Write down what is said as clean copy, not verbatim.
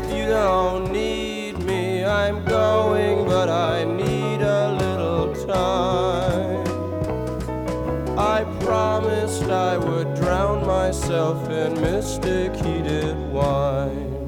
You don't need me, I'm going, but I need a little time. I promised I would drown myself in mystic heated wine.